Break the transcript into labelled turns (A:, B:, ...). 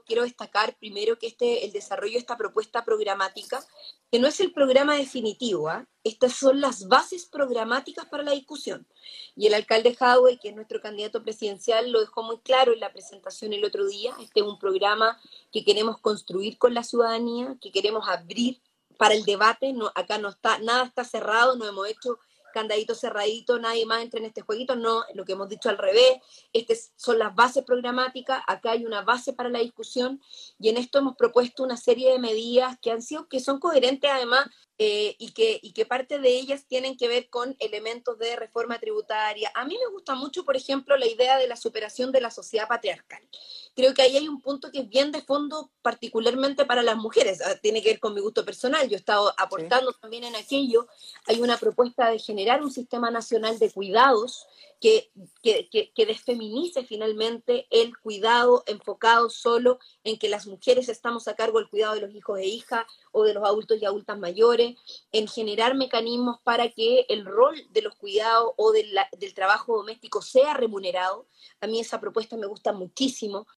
A: quiero destacar primero que el desarrollo de esta propuesta programática, que no es el programa definitivo, ¿ah? Estas son las bases programáticas para la discusión. Y el alcalde Jadwe, que es nuestro candidato presidencial, lo dejó muy claro en la presentación el otro día. Este es un programa que queremos construir con la ciudadanía, que queremos abrir para el debate. No, acá no está, nada está cerrado, no hemos hecho candadito cerradito, nadie más entra en este jueguito, no, lo que hemos dicho al revés, son las bases programáticas, acá hay una base para la discusión y en esto hemos propuesto una serie de medidas que son coherentes además y que parte de ellas tienen que ver con elementos de reforma tributaria. A mí me gusta mucho, por ejemplo, la idea de la superación de la sociedad patriarcal. Creo que ahí hay un punto que es bien de fondo, particularmente para las mujeres. Tiene que ver con mi gusto personal. Yo he estado
B: Sí.
A: aportando también en aquello. Hay una propuesta de generar un sistema nacional de cuidados que desfeminice finalmente el cuidado enfocado solo en que las mujeres estamos a cargo del cuidado de los hijos e hijas o de los adultos y adultas mayores, en generar mecanismos para que el rol de los cuidados o del trabajo doméstico sea remunerado. A mí esa propuesta me gusta muchísimo.